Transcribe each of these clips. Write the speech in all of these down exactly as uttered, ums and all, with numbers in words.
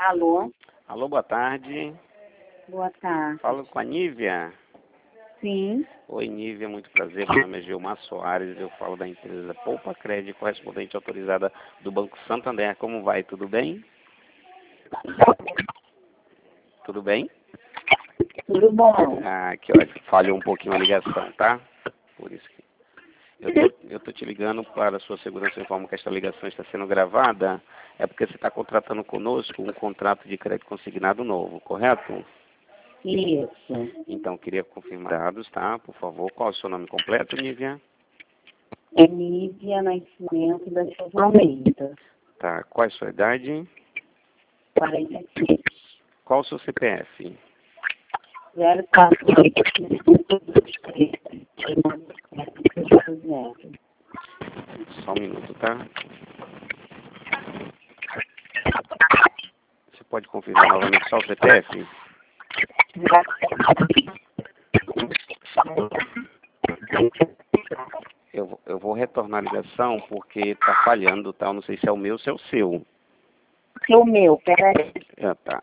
Alô? Alô, boa tarde. Boa tarde. Falo com a Nívia. Sim. Oi, Nívia, muito prazer. Meu nome é Gilmar Soares. Eu falo da empresa Poupa Crédito, correspondente autorizada do Banco Santander. Como vai? Tudo bem? Tudo bem? Tudo bom? Ah, que ótimo. Falhou um pouquinho a ligação, tá? Por isso que... Eu tô, eu tô te ligando para a sua segurança. Eu informo que esta ligação está sendo gravada. É porque você está contratando conosco um contrato de crédito consignado novo, correto? Isso. Então, queria confirmar dados, tá? Por favor, qual é o seu nome completo, Nívia? É Nívia Nascimento da Silva Almeida. Tá. Qual é a sua idade? quarenta e seis. Qual o seu C P F? zero quatro oito cinco dois três zero. Só um minuto, tá? Você pode confirmar novamente só o C P F? Eu, vou- eu vou retornar a ligação porque tá falhando, tá? Eu não sei se é o meu ou se é o seu. Seu meu, peraí. Ah, tá.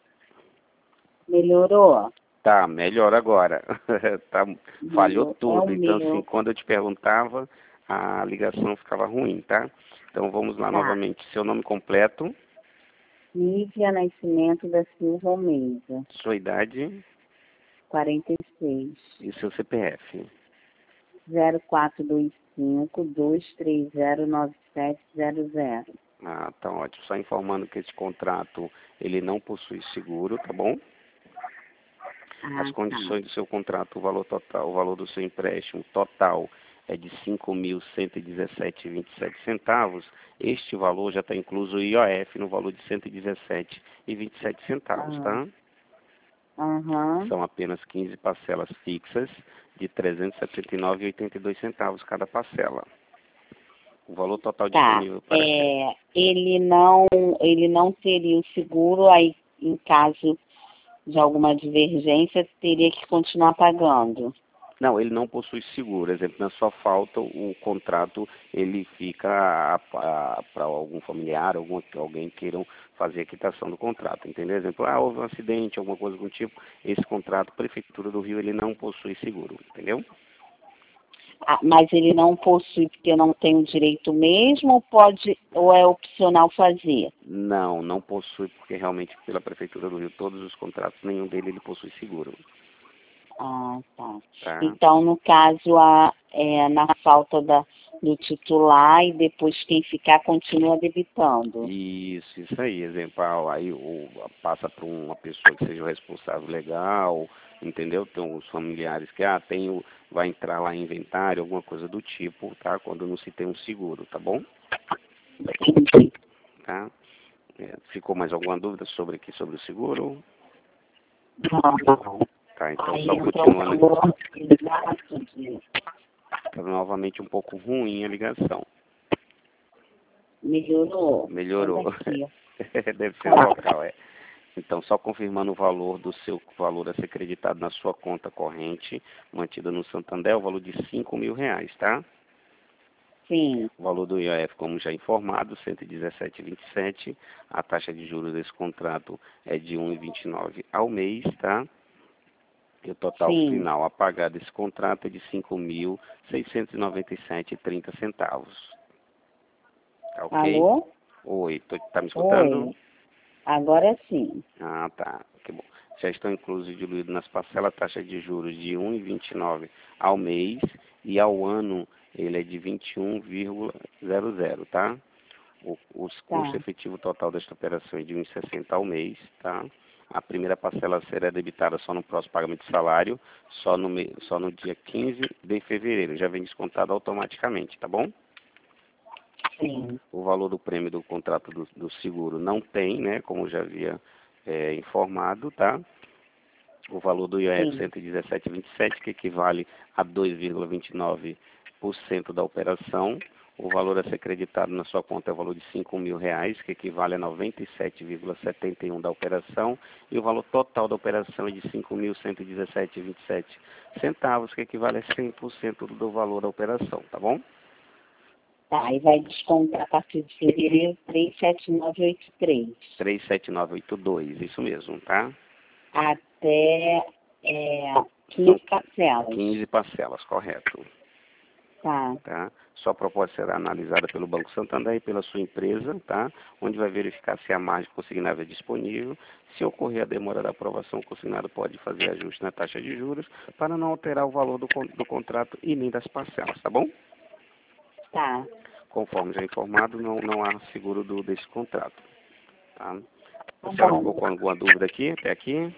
Melhorou? Tá, melhor agora. Tá, falhou É tudo. o Então, assim, meu. quando eu te perguntava, a ligação ficava ruim, tá? Então, vamos lá Tá. novamente. Seu nome completo, Nívia Nascimento da Silva Almeida. sua idade quarenta e seis. e seu C P F. zero quatro dois cinco dois três zero nove sete zero zero. Ah, tá ótimo. Só informando que esse contrato, ele não possui seguro, tá bom? Ah, As tá. condições do seu contrato, o valor total, o valor do seu empréstimo total é de cinco mil cento e dezessete vírgula vinte e sete centavos. Este valor já está incluso o I O F no valor de cento e dezessete vírgula vinte e sete centavos, Ah. tá? Aham. São apenas quinze parcelas fixas de trezentos e setenta e nove vírgula oitenta e dois centavos cada parcela. O valor total Tá. disponível para... É, ele não, ele não teria o seguro, aí em caso de alguma divergência, teria que continuar pagando. Não, ele não possui seguro. Exemplo, na sua falta, o contrato ele fica para algum familiar, algum, alguém queiram fazer a quitação do contrato, entendeu? Exemplo, ah, houve um acidente, alguma coisa do tipo, esse contrato, Prefeitura do Rio, ele não possui seguro, entendeu? Ah, mas ele não possui porque não tem o direito mesmo, ou pode, ou é opcional fazer? Não, não possui, porque realmente pela Prefeitura do Rio, todos os contratos, nenhum dele ele possui seguro, Ah, tá. tá? Então, no caso, a, é, na falta da, do titular e depois quem ficar continua debitando. Isso, isso aí, exemplo, ah, aí o, passa para uma pessoa que seja o responsável legal, entendeu? Tem os familiares que, ah, tem o, vai entrar lá em inventário, alguma coisa do tipo, tá? Quando não se tem um seguro, tá bom? Tá? É, ficou mais alguma dúvida sobre aqui, sobre o seguro? Tá, então só continuando aqui. Tá novamente um pouco ruim a ligação. Melhorou? Melhorou. Olha Deve ser o local, é. Então, só confirmando o valor do seu valor a ser acreditado na sua conta corrente, mantida no Santander, o valor de cinco mil reais, tá? Sim. O valor do I O F, como já informado, cento e dezessete vírgula vinte e sete. A taxa de juros desse contrato é de um vírgula vinte e nove ao mês, tá? E o total Sim. final a pagar desse contrato é de cinco mil seiscentos e noventa e sete vírgula trinta centavos. Tá ok? Alô? Oi, tô, tá me escutando? Oi. Agora sim. Ah, tá. Que bom. Já estão inclusos e diluídos nas parcelas taxa de juros de um vírgula vinte e nove ao mês e ao ano ele é de vinte e um vírgula zero zero, tá? O, os Tá. custo efetivo total desta operação é de um vírgula sessenta ao mês, tá? A primeira parcela será debitada só no próximo pagamento de salário, só no, me, só no dia quinze de fevereiro. Já vem descontado automaticamente, tá bom? Sim. O valor do prêmio do contrato do, do seguro não tem, né? Como já havia é, informado, tá? O valor do I O F Sim. cento e dezessete vírgula vinte e sete, que equivale a dois vírgula vinte e nove por cento da operação. O valor a ser acreditado na sua conta é o valor de cinco mil reais, que equivale a noventa e sete vírgula setenta e um da operação. E o valor total da operação é de cinco mil cento e dezessete vírgula vinte e sete centavos, que equivale a cem por cento do valor da operação, tá bom? Tá, e vai descontar a partir de fevereiro três sete nove oito três. três sete nove oito dois, isso mesmo, tá? Até é, quinze parcelas. quinze parcelas, correto. Tá. Tá? Sua proposta será analisada pelo Banco Santander e pela sua empresa, tá? Onde vai verificar se a margem consignável é disponível. Se ocorrer a demora da aprovação, o consignado pode fazer ajuste na taxa de juros para não alterar o valor do, do contrato e nem das parcelas, tá bom? Tá. Conforme já informado, não, não há seguro do, desse contrato. Tá? A Tá senhora bom. ficou com alguma dúvida aqui, até aqui?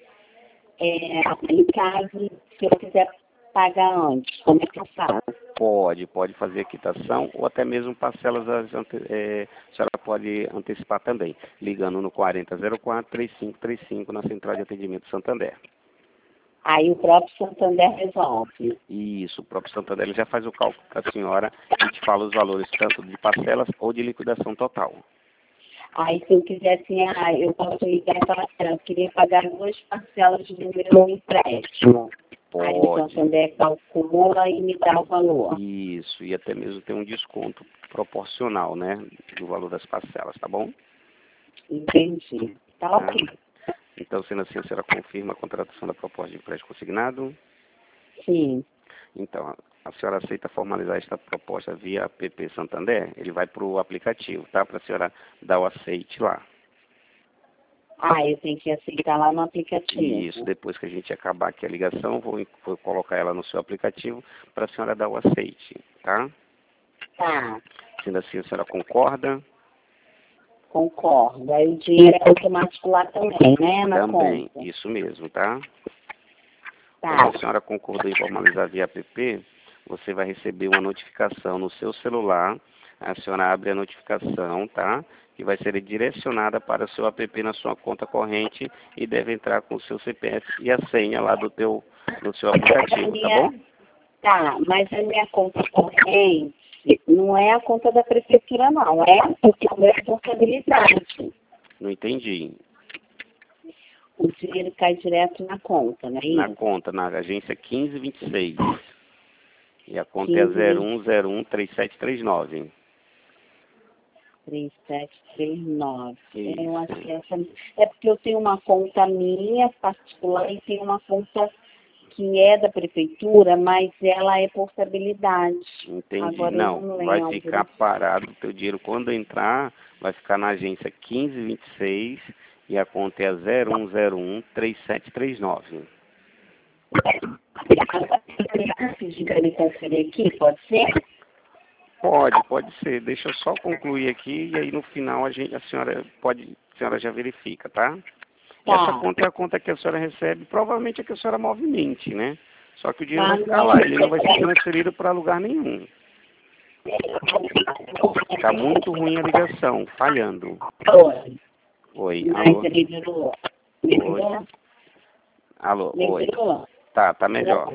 É, em caso, se eu quiser pagar antes, como é que eu faço? Pode, pode fazer a quitação ou até mesmo parcelas, ante- é, a senhora pode antecipar também, ligando no quarenta zero quatro, três cinco três cinco na Central de Atendimento Santander. Aí o próprio Santander resolve. Isso, o próprio Santander ele já faz o cálculo para a senhora e te fala os valores tanto de parcelas ou de liquidação total. Aí se eu quiser assim, ah, eu posso ligar e falar assim, eu queria pagar duas parcelas do meu empréstimo. Aí o Pode. Santander calcula e me dá o valor. Isso, e até mesmo tem um desconto proporcional, né, do valor das parcelas, tá bom? Entendi. Tá Tá. ok. Então, sendo assim, a senhora confirma a contratação da proposta de empréstimo consignado? Sim. Então, a senhora aceita formalizar esta proposta via app Santander? Ele vai para o aplicativo, tá? Para a senhora dar o aceite lá. Ah, eu tenho que aceitar lá no aplicativo. Isso, depois que a gente acabar aqui a ligação, vou, vou colocar ela no seu aplicativo para a senhora dar o aceite, tá? Tá. Sendo assim, a senhora concorda? Concordo. Aí o dinheiro é automático lá também, né? Na Também, conta. isso mesmo, tá? Tá. Quando a senhora concordou em formalizar via app, você vai receber uma notificação no seu celular. A senhora abre a notificação, tá? Que vai ser direcionada para o seu app na sua conta corrente e deve entrar com o seu C P F e a senha lá do teu, do seu aplicativo, tá bom? Tá, mas a minha conta corrente não é a conta da prefeitura, não. É porque é uma responsabilidade. Não entendi. O dinheiro cai direto na conta, não é Na isso? conta, na agência quinze vinte e seis. E a conta é zero um zero um três sete três nove. três sete três nove. Isso. Eu acho que essa... É porque eu tenho uma conta minha particular e tenho uma conta que é da prefeitura, mas ela é portabilidade. Entendi. Agora eu Não, não vai lembro. ficar parado o teu dinheiro quando entrar, vai ficar na agência quinze vinte e seis e a conta é zero um zero um três sete três nove. Pedir para me transferir aqui, pode ser? Pode, pode ser. Deixa eu só concluir aqui e aí no final a, gente, a senhora pode, a senhora já verifica, tá? Tá. Essa conta é a conta que a senhora recebe, provavelmente é que a senhora movimente, né? Só que o dinheiro Ah, vai ficar não. lá, ele não vai ser transferido para lugar nenhum. Tá muito ruim a ligação, falhando. Oi. Oi, Mas alô? ele virou. Oi. Alô, oi. Melhorou? Tá, tá melhor.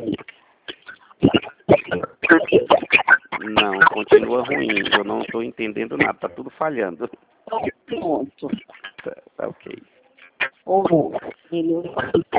Não, continua ruim. Eu não estou entendendo nada, tá tudo falhando. Pronto. Tá, tá ok. Ou melhorou.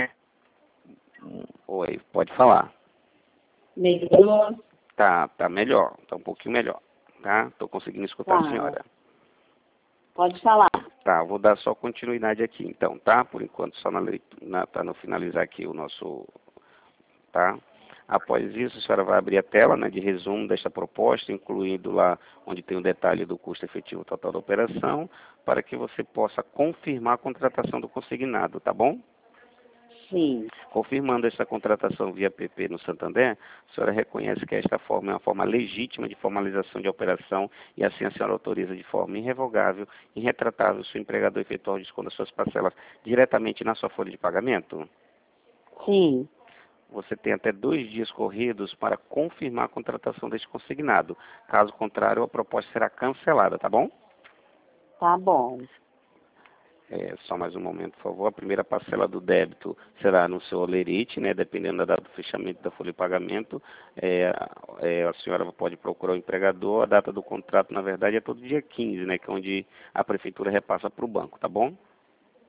Oi, pode falar. Melhorou. Tá, tá melhor, tá um pouquinho melhor, tá? Tô conseguindo escutar Tá. a senhora. Pode falar. Tá, vou dar só continuidade aqui então, tá? Por enquanto, só na leitura, tá no finalizar aqui o nosso, tá? Após isso, a senhora vai abrir a tela, né, de resumo desta proposta, incluindo lá onde tem o detalhe do custo efetivo total da operação, para que você possa confirmar a contratação do consignado, tá bom? Sim. Confirmando essa contratação via app no Santander, a senhora reconhece que esta forma é uma forma legítima de formalização de operação e assim a senhora autoriza de forma irrevogável e irretratável o seu empregador efetuar o desconto das suas parcelas diretamente na sua folha de pagamento? Sim. Você tem até dois dias corridos para confirmar a contratação deste consignado. Caso contrário, a proposta será cancelada, tá bom? Tá bom. É, só mais um momento, por favor. A primeira parcela do débito será no seu olerite, né? Dependendo da data do fechamento da folha de pagamento. É, é, a senhora pode procurar o empregador. A data do contrato, na verdade, é todo dia quinze, né? Que é onde a prefeitura repassa para o banco, tá bom?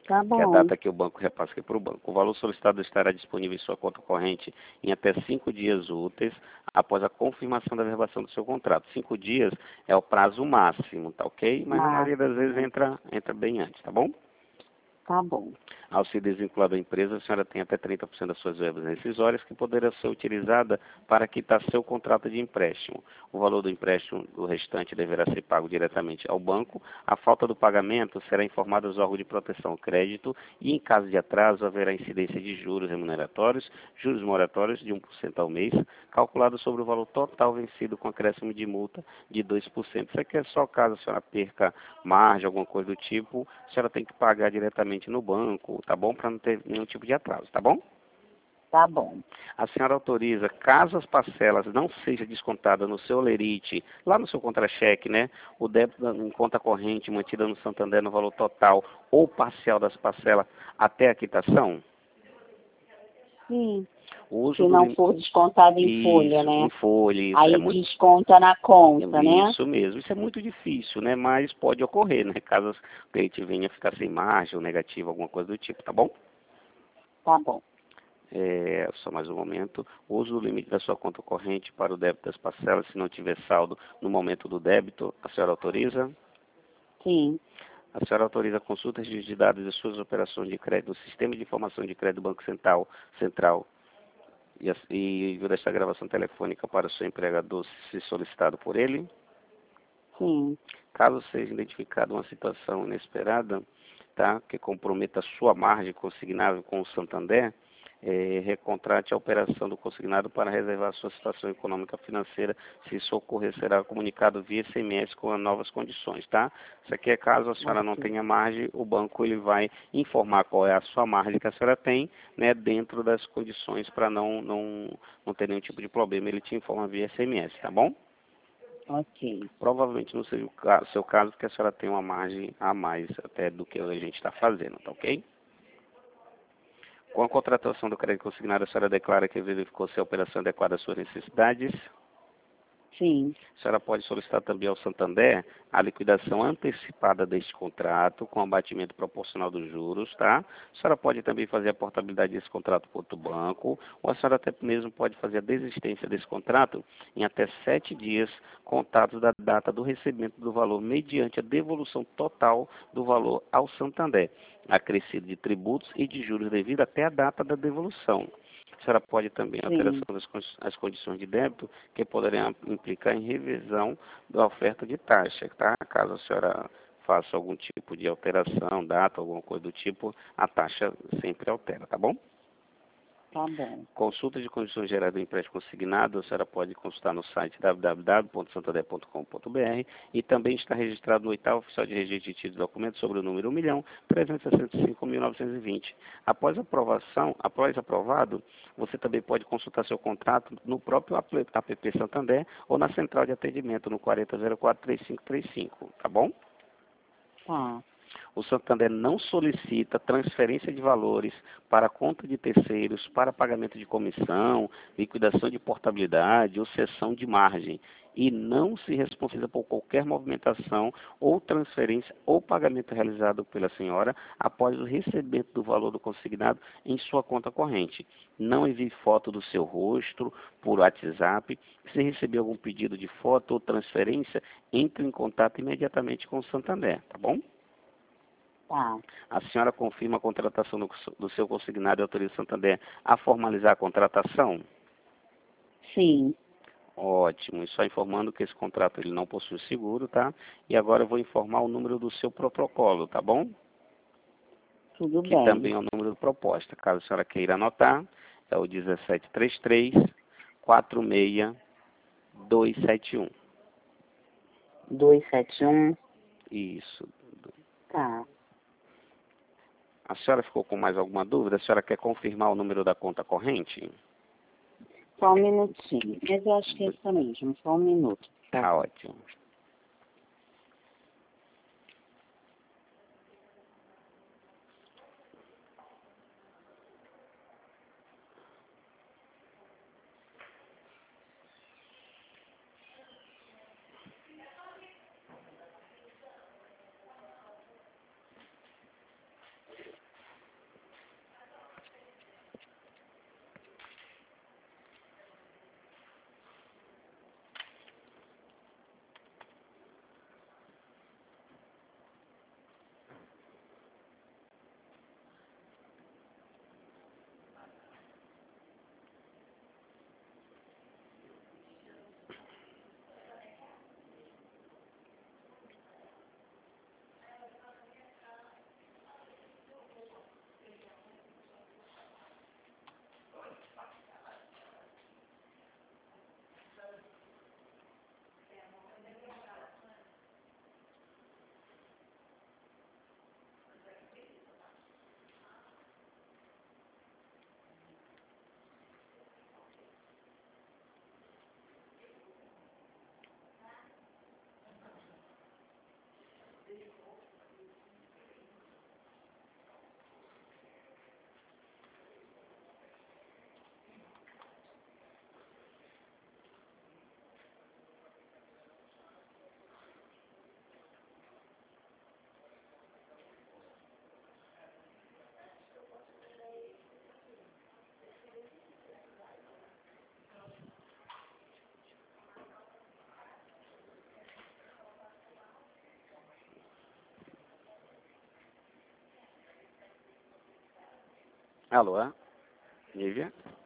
Tá que é a bom. data que o banco repassa aqui para o banco. O valor solicitado estará disponível em sua conta corrente em até cinco dias úteis após a confirmação da verbação do seu contrato. Cinco dias é o prazo máximo, tá ok? Mas a maioria das vezes Máximo. entra, entra bem antes, tá bom? Tá bom. Ao se desvincular da empresa, a senhora tem até trinta por cento das suas verbas rescisórias que poderá ser utilizada para quitar seu contrato de empréstimo. O valor do empréstimo, o restante, deverá ser pago diretamente ao banco. A falta do pagamento será informada aos órgãos de proteção ao crédito e, em caso de atraso, haverá incidência de juros remuneratórios, juros moratórios de um por cento ao mês, calculado sobre o valor total vencido com acréscimo de multa de dois por cento. Isso aqui é só caso a senhora perca margem, alguma coisa do tipo, a senhora tem que pagar diretamente no banco, tá bom? Para não ter nenhum tipo de atraso, tá bom? Tá bom. A senhora autoriza, caso as parcelas não sejam descontadas no seu lerite, lá no seu contra-cheque, né? O débito em conta corrente mantida no Santander no valor total ou parcial das parcelas até a quitação? Sim. O uso Se do não lim... for descontado em folha, Isso, né? em folha, isso é Aí muito... desconta na conta, né? Isso mesmo, isso é muito difícil, né? Mas pode ocorrer, né? Caso o cliente venha ficar sem margem ou negativo, alguma coisa do tipo, tá bom? Tá bom. É, só mais um momento. Use o limite da sua conta corrente para o débito das parcelas se não tiver saldo no momento do débito. A senhora autoriza? Sim. A senhora autoriza consultas de dados de suas operações de crédito no Sistema de Informação de Crédito do Banco Central, Central e, a- e envio desta gravação telefônica para o seu empregador se solicitado por ele? Sim. Caso seja identificada uma situação inesperada, tá, que comprometa a sua margem consignável com o Santander, eh, recontrate a operação do consignado para reservar sua situação econômica financeira. Se isso ocorrer, será comunicado via S M S com as novas condições, tá? Isso aqui é caso a senhora não Ok. tenha margem, o banco ele vai informar qual é a sua margem que a senhora tem, né, dentro das condições para não, não, não ter nenhum tipo de problema, ele te informa via S M S, tá bom? Ok. Provavelmente não seja o ca- seu caso, porque a senhora tem uma margem a mais até do que a gente está fazendo, tá ok? Com a contratação do crédito consignado, a senhora declara que verificou se a operação é adequada às suas necessidades. Sim. A senhora pode solicitar também ao Santander a liquidação antecipada deste contrato, com abatimento proporcional dos juros, tá? A senhora pode também fazer a portabilidade desse contrato para outro banco, ou a senhora até mesmo pode fazer a desistência desse contrato em até sete dias, contados da data do recebimento do valor, mediante a devolução total do valor ao Santander, acrescido de tributos e de juros devido até a data da devolução. A senhora pode também alteração Sim. das con- as condições de débito que poderiam implicar em revisão da oferta de taxa, tá? Caso a senhora faça algum tipo de alteração, data, alguma coisa do tipo, a taxa sempre altera, tá bom? Tá bom. Consulta de condições gerais do empréstimo consignado, a senhora pode consultar no site w w w ponto santander ponto com ponto b r e também está registrado no oitavo oficial de registro de títulos de documentos sobre o número um milhão trezentos e sessenta e cinco mil novecentos e vinte. Após aprovação, após aprovado, você também pode consultar seu contrato no próprio app app Santander ou na central de atendimento no quarenta zero quatro, três cinco três cinco, tá bom? Tá. O Santander não solicita transferência de valores para conta de terceiros para pagamento de comissão, liquidação de portabilidade ou cessão de margem e não se responsabiliza por qualquer movimentação ou transferência ou pagamento realizado pela senhora após o recebimento do valor do consignado em sua conta corrente. Não envie foto do seu rosto por WhatsApp. Se receber algum pedido de foto ou transferência, entre em contato imediatamente com o Santander, tá bom? Tá. A senhora confirma a contratação do, do seu consignado e autoriza o Santander a formalizar a contratação? Sim. Ótimo. E só informando que esse contrato ele não possui seguro, tá? E agora eu vou informar o número do seu protocolo, tá bom? Tudo Que também bem. é o número de proposta. Caso a senhora queira anotar, é o dezessete trinta e três, quarenta e seis, duzentos e setenta e um. Dois sete um. Isso. Tá. A senhora ficou com mais alguma dúvida? A senhora quer confirmar o número da conta corrente? Só um minutinho. Mas eu acho que é isso mesmo. Só um minuto. Tá. Tá ótimo. Alô? Nívia?